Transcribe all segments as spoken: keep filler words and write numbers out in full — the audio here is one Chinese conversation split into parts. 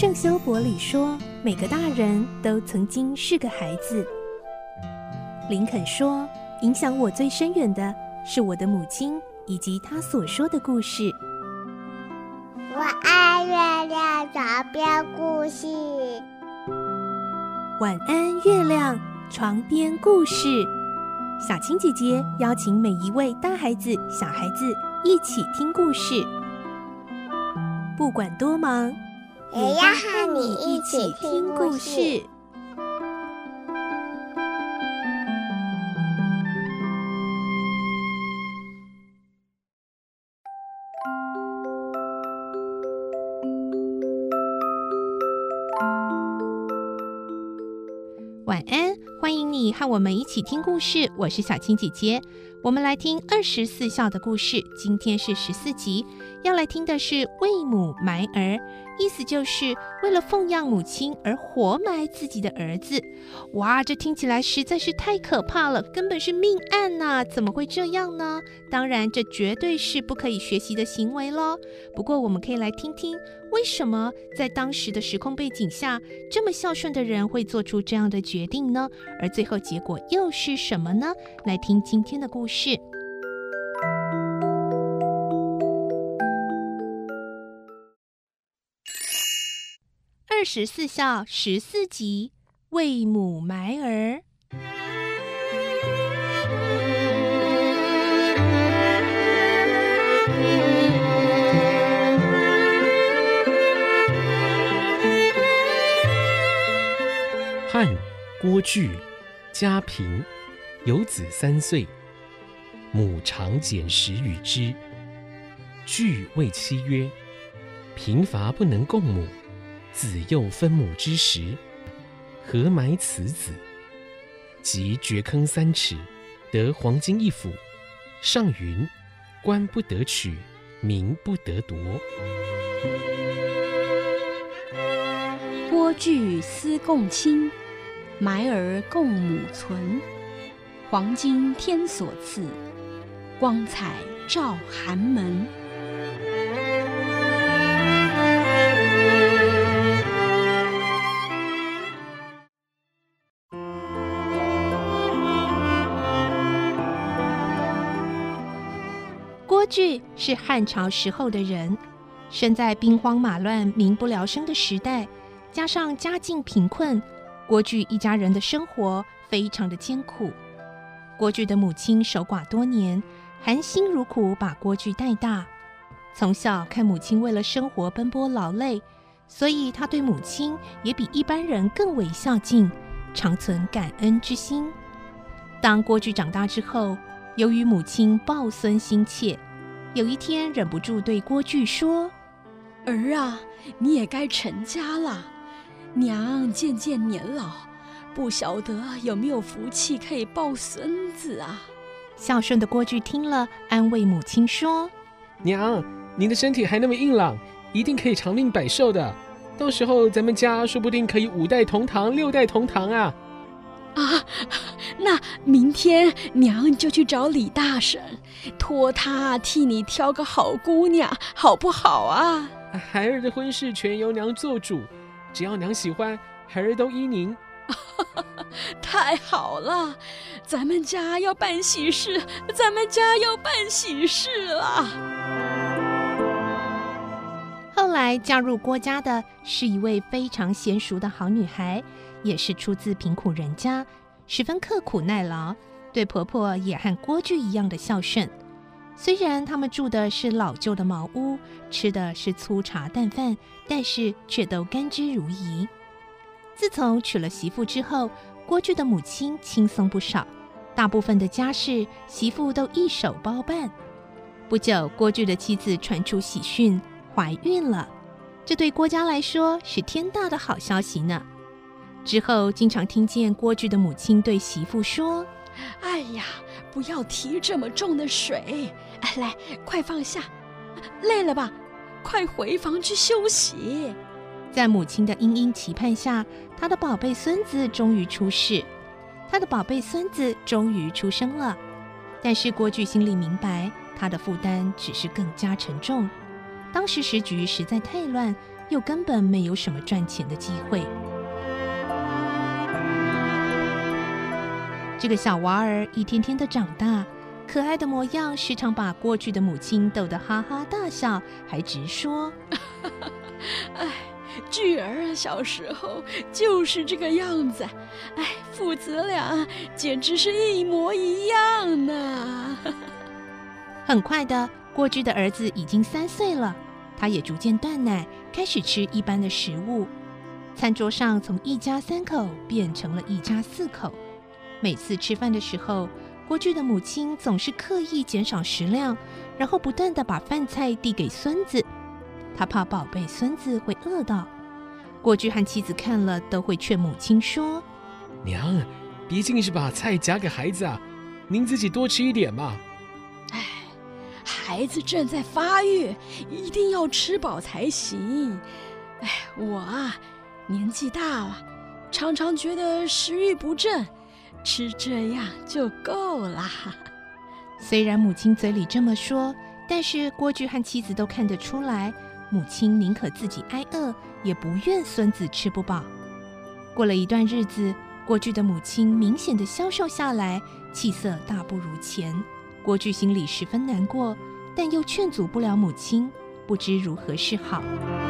圣修伯里说，每个大人都曾经是个孩子。林肯说，影响我最深远的是我的母亲以及她所说的故事。 我爱月亮床边故事。 晚安，月亮床边故事。小青姐姐邀请每一位大孩子、小孩子一起听故事，不管多忙， 也要和你一起听故事。 晚安，欢迎你和我们一起听故事，我是小青姐姐。我们来听二十四孝的故事，今天是十四集，要来听的是为母埋儿，意思就是为了奉养母亲而活埋自己的儿子。哇，这听起来实在是太可怕了，根本是命案呐！怎么会这样呢？当然，这绝对是不可以学习的行为咯。不过，我们可以来听听，为什么在当时的时空背景下，这么孝顺的人会做出这样的决定呢？而最后结果又是什么呢？来听今天的故事。二十四孝十四集，为母埋儿。 汉郭巨，家贫，有子三岁，母常俭食与之。巨谓妻曰：“贫乏不能供母，子又分母之食，何埋此子？”即掘坑三尺，得黄金一府，上云：“官不得取，民不得夺。” 郭巨思共亲，埋儿供母存。黄金天所赐，光彩照寒门。 郭巨是汉朝时候的人，生在兵荒马乱、民不聊生的时代，加上家境贫困，郭巨一家人的生活非常的艰苦。郭巨的母亲守寡多年，含辛茹苦把郭巨带大。从小看母亲为了生活奔波劳累，所以他对母亲也比一般人更为孝敬，常存感恩之心。当郭巨长大之后，由于母亲抱孙心切，有一天忍不住对郭巨说：“ 儿啊，你也该成家了，娘渐渐年老，不晓得有没有福气可以抱孙子啊。” 孝顺的郭巨听了，安慰母亲说：“ 娘，您的身体还那么硬朗，一定可以长命百寿的。到时候咱们家说不定可以五代同堂、六代同堂啊！” 啊，那明天娘就去找李大婶，托他替你挑个好姑娘，好不好啊？ 孩儿的婚事全由娘做主，只要娘喜欢，孩儿都依您。 太好了，咱们家要办喜事，咱们家要办喜事了。 后来加入郭家的是一位非常娴熟的好女孩，也是出自贫苦人家，十分刻苦耐劳，对婆婆也和郭巨一样的孝顺。虽然他们住的是老旧的茅屋，吃的是粗茶淡饭，但是却都甘之如饴。自从娶了媳妇之后，郭巨的母亲轻松不少，大部分的家事媳妇都一手包办。不久，郭巨的妻子传出喜讯，怀孕了，这对郭家来说是天大的好消息呢。之后经常听见郭巨的母亲对媳妇说：“ 哎呀，不要提这么重的水，哎，来，快放下，累了吧，快回房去休息。” 在母亲的殷殷期盼下，他的宝贝孙子终于出世，他的宝贝孙子终于出生了。但是郭巨心里明白，他的负担只是更加沉重。当时时局实在太乱， 又根本没有什么赚钱的机会。这个小娃儿一天天的长大，可爱的模样时常把过去的母亲逗得哈哈大笑，还直说： 哎，巨儿小时候就是这个样子，哎，父子俩简直是一模一样呢。 很快的，郭巨的儿子已经三岁了，他也逐渐断奶，开始吃一般的食物。餐桌上从一家三口变成了一家四口。每次吃饭的时候，郭巨的母亲总是刻意减少食量，然后不断地把饭菜递给孙子。他怕宝贝孙子会饿到。郭巨和妻子看了都会劝母亲说： 娘，毕竟是把菜夹给孩子啊，您自己多吃一点嘛。 哎，孩子正在发育，一定要吃饱才行。哎，我啊，年纪大了，常常觉得食欲不振，吃这样就够啦。 虽然母亲嘴里这么说，但是郭巨和妻子都看得出来，母亲宁可自己挨饿，也不愿孙子吃不饱。过了一段日子，郭巨的母亲明显的消瘦下来，气色大不如前。郭巨心里十分难过，但又劝阻不了母亲，不知如何是好。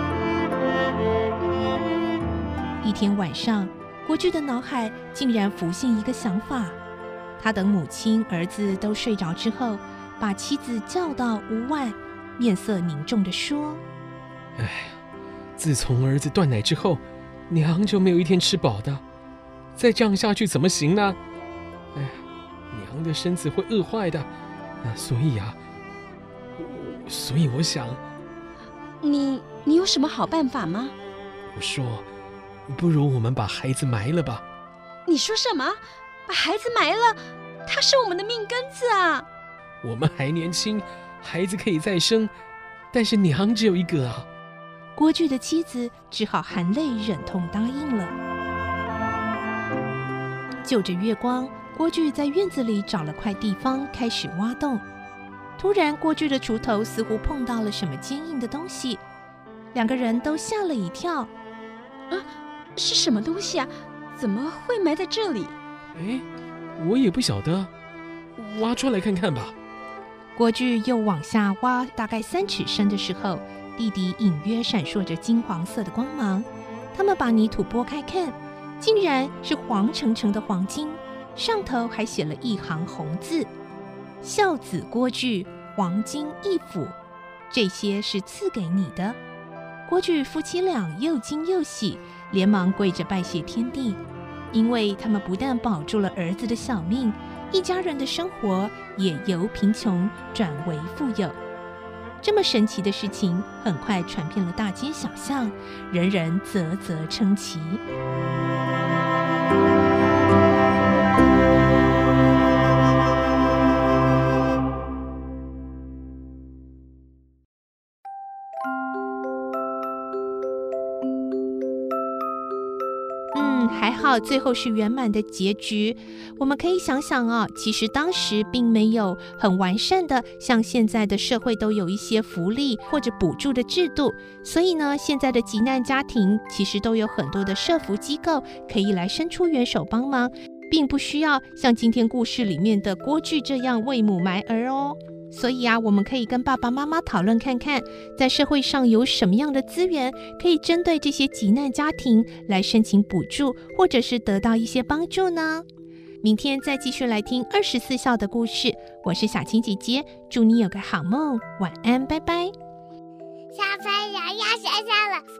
一天晚上，郭巨的脑海竟然浮现一个想法。他等母亲、儿子都睡着之后，把妻子叫到屋外，面色凝重地说： 哎呀，自从儿子断奶之后，娘就没有一天吃饱的，再这样下去怎么行呢？哎呀，娘的身子会饿坏的，啊、所以啊，所以我想， 你你有什么好办法吗？ 我说，不如我们把孩子埋了吧。 你说什么？把孩子埋了？他是我们的命根子啊！ 我们还年轻，孩子可以再生，但是娘只有一个啊。 郭巨的妻子只好含泪忍痛答应了。就着月光，郭巨在院子里找了块地方开始挖洞。突然，郭巨的锄头似乎碰到了什么坚硬的东西，两个人都吓了一跳。 啊，是什么东西啊？怎么会埋在这里？ 哎，我也不晓得，挖出来看看吧。 郭巨又往下挖大概三尺深的时候，地底隐约闪烁着金黄色的光芒。他们把泥土拨开看，竟然是黄澄澄的黄金，上头还写了一行红字：孝子郭巨，黄金一府。这些是赐给你的。郭巨夫妻俩又惊又喜，连忙跪着拜谢天地，因为他们不但保住了儿子的小命，一家人的生活也由贫穷转为富有。这么神奇的事情很快传遍了大街小巷，人人啧啧称奇。还好最后是圆满的结局。我们可以想想啊，其实当时并没有很完善的像现在的社会都有一些福利或者补助的制度，所以呢，现在的急难家庭其实都有很多的社福机构可以来伸出援手帮忙，并不需要像今天故事里面的郭巨这样为母埋儿哦。所以啊，我们可以跟爸爸妈妈讨论看看，在社会上有什么样的资源可以针对这些急难家庭来申请补助，或者是得到一些帮助呢？明天再继续来听二十四孝的故事。我是小青姐姐，祝你有个好梦，晚安，拜拜。 小朋友要睡觉了。